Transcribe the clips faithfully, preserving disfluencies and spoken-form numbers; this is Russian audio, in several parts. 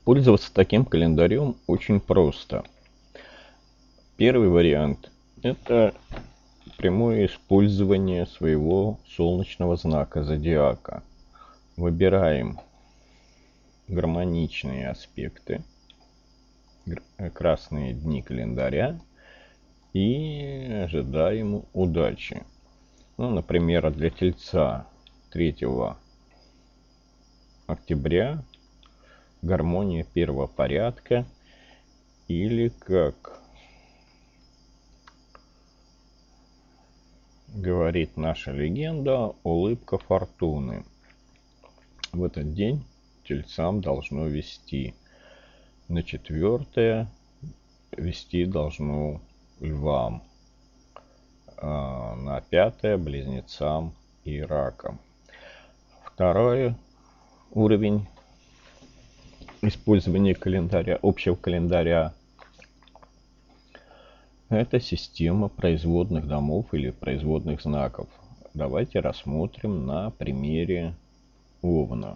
Пользоваться таким календарем очень просто. Первый вариант – это прямое использование своего солнечного знака зодиака. Выбираем гармоничные аспекты, красные дни календаря и ожидаем удачи. Ну, например, для Тельца третьего октября гармония первого порядка, или, как говорит наша легенда, улыбка фортуны. В этот день тельцам должно вести. На четвертое вести должно львам. А на пятое близнецам и ракам. Второй уровень использования календаря, общего календаря, это система производных домов или производных знаков. Давайте рассмотрим на примере Овна.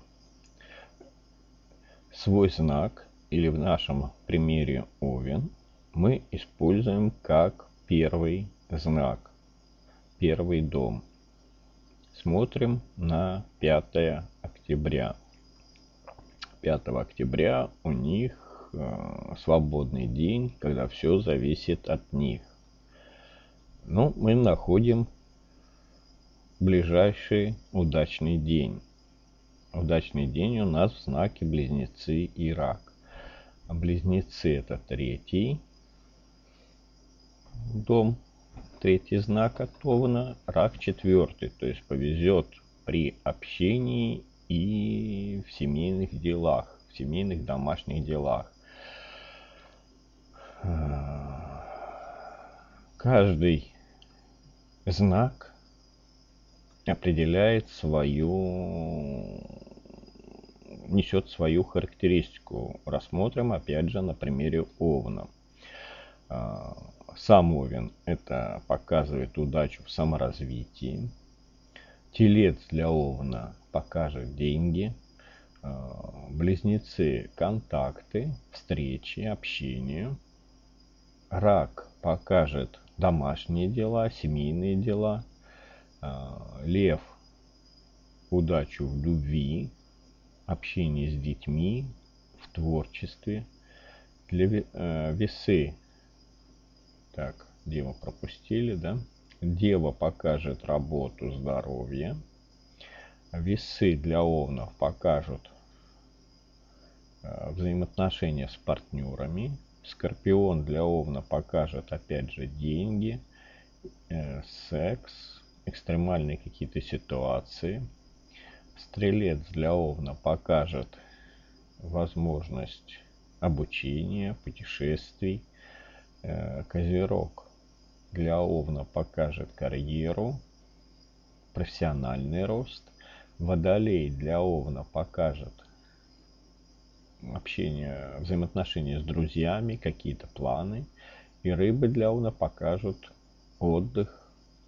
Свой знак, или в нашем примере Овен, мы используем как первый знак, первый дом. Смотрим на пятое октября. пятого октября у них э, свободный день, когда все зависит от них. Ну, мы находим ближайший удачный день. Удачный день у нас в знаке Близнецы и Рак. Близнецы — это третий дом, третий знак от Овна. Рак — четвертый, то есть повезет при общении и в семейных делах, в семейных домашних делах. Каждый знак определяет свою, несет свою характеристику. Рассмотрим опять же на примере Овна. Сам Овен — это показывает удачу в саморазвитии. Телец для Овна покажет деньги. Близнецы — контакты, встречи, общение. Рак покажет домашние дела, семейные дела. Лев — удачу в любви, общение с детьми, в творчестве. Для весы, так, Деву пропустили, да? Дева покажет работу, здоровье. Весы для Овнов покажут взаимоотношения с партнерами. Скорпион для Овна покажет опять же деньги, э, секс, экстремальные какие-то ситуации. Стрелец для Овна покажет возможность обучения, путешествий. Э, Козерог для Овна покажет карьеру, профессиональный рост. Водолей для Овна покажет общение, взаимоотношения с друзьями, какие-то планы. И рыбы для Овна покажут отдых,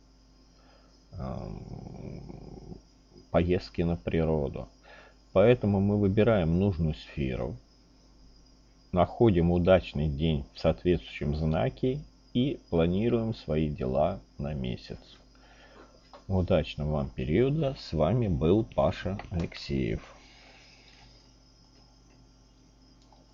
поездки на природу. Поэтому мы выбираем нужную сферу, находим удачный день в соответствующем знаке и планируем свои дела на месяц. Удачного вам периода. С вами был Паша Алексеев.